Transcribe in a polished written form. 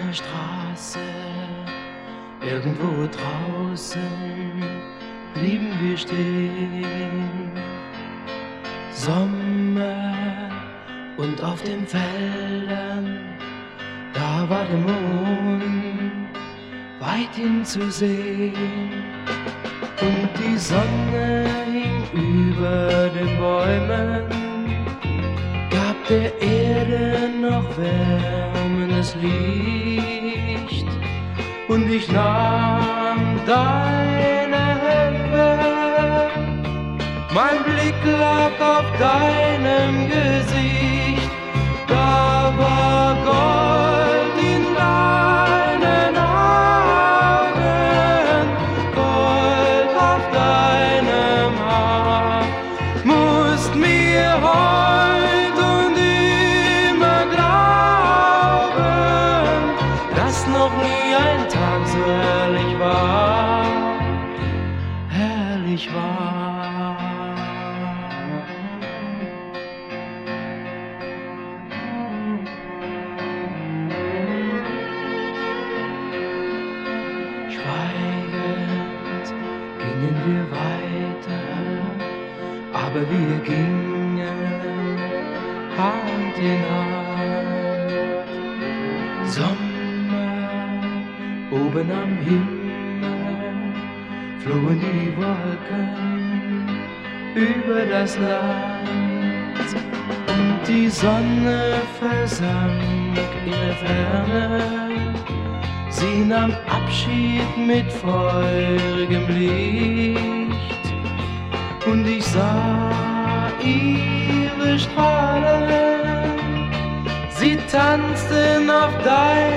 lange Straße, irgendwo draußen blieben wir stehen. Sommer und auf den Feldern, da war der Mond weithin zu sehen. Und die Sonne hing über den Bäumen, gab der Erde noch wärmendes Licht. Und ich nahm deine Hände, mein Blick lag auf deinem Gesicht. Da war Gold in deinen Augen, Gold auf deinem Haar. Musst mir heut und immer glauben, dass noch nie ein Tag so herrlich war, herrlich war. Schweigend gingen wir weiter, aber wir gingen Hand in Hand. Sommer oben am Himmel, flogen die Wolken über das Land. Und die Sonne versank in der Ferne, sie nahm Abschied mit feurigem Licht. Und ich sah ihre Strahlen, sie tanzten auf deinem